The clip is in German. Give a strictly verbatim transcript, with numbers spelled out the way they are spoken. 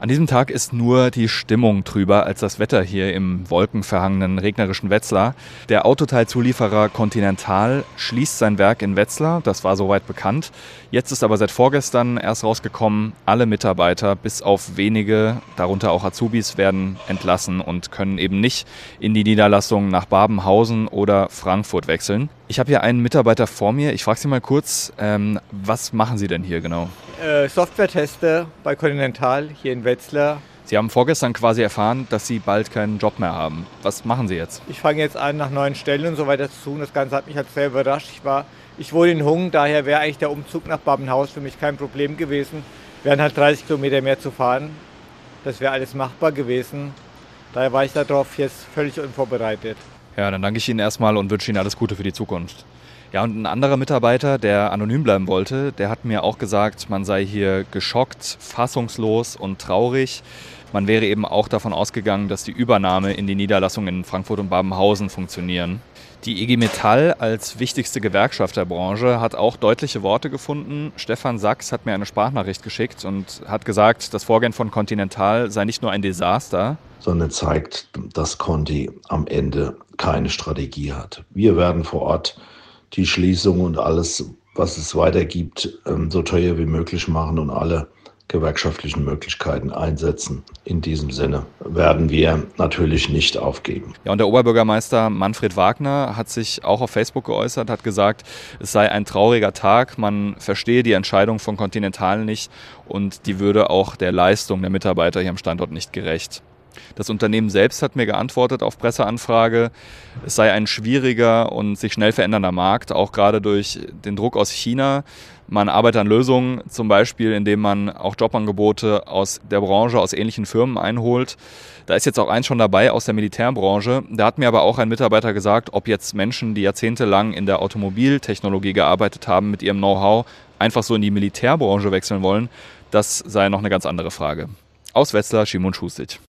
An diesem Tag ist nur die Stimmung trüber als das Wetter hier im wolkenverhangenen, regnerischen Wetzlar. Der Autoteilzulieferer Continental schließt sein Werk in Wetzlar, das war soweit bekannt. Jetzt ist aber seit vorgestern erst rausgekommen, alle Mitarbeiter, bis auf wenige, darunter auch Azubis, werden entlassen und können eben nicht in die Niederlassung nach Babenhausen oder Frankfurt wechseln. Ich habe hier einen Mitarbeiter vor mir. Ich frage Sie mal kurz, ähm, was machen Sie denn hier genau? Äh, Software-Tester bei Continental hier in Wetzlar. Sie haben vorgestern quasi erfahren, dass Sie bald keinen Job mehr haben. Was machen Sie jetzt? Ich fange jetzt an, nach neuen Stellen und so weiter zu suchen. Das Ganze hat mich halt sehr überrascht. Ich, war, ich wohne in Hungen, daher wäre eigentlich der Umzug nach Babenhausen für mich kein Problem gewesen. Wären halt dreißig Kilometer mehr zu fahren. Das wäre alles machbar gewesen. Daher war ich darauf jetzt völlig unvorbereitet. Ja, dann danke ich Ihnen erstmal und wünsche Ihnen alles Gute für die Zukunft. Ja, und ein anderer Mitarbeiter, der anonym bleiben wollte, der hat mir auch gesagt, man sei hier geschockt, fassungslos und traurig. Man wäre eben auch davon ausgegangen, dass die Übernahme in die Niederlassung in Frankfurt und Babenhausen funktionieren. Die I G Metall als wichtigste Gewerkschaft der Branche hat auch deutliche Worte gefunden. Stefan Sachs hat mir eine Sprachnachricht geschickt und hat gesagt, das Vorgehen von Continental sei nicht nur ein Desaster, sondern zeigt, dass Conti am Ende keine Strategie hat. Wir werden vor Ort die Schließung und alles, was es weiter gibt, so teuer wie möglich machen und alle gewerkschaftlichen Möglichkeiten einsetzen. In diesem Sinne werden wir natürlich nicht aufgeben. Ja, und der Oberbürgermeister Manfred Wagner hat sich auch auf Facebook geäußert, hat gesagt, es sei ein trauriger Tag, man verstehe die Entscheidung von Continental nicht und die würde auch der Leistung der Mitarbeiter hier am Standort nicht gerecht. Das Unternehmen selbst hat mir geantwortet auf Presseanfrage, es sei ein schwieriger und sich schnell verändernder Markt, auch gerade durch den Druck aus China. Man arbeitet an Lösungen, zum Beispiel indem man auch Jobangebote aus der Branche, aus ähnlichen Firmen einholt. Da ist jetzt auch eins schon dabei aus der Militärbranche. Da hat mir aber auch ein Mitarbeiter gesagt, ob jetzt Menschen, die jahrzehntelang in der Automobiltechnologie gearbeitet haben, mit ihrem Know-how einfach so in die Militärbranche wechseln wollen, das sei noch eine ganz andere Frage. Aus Wetzlar, Szymon Schustic.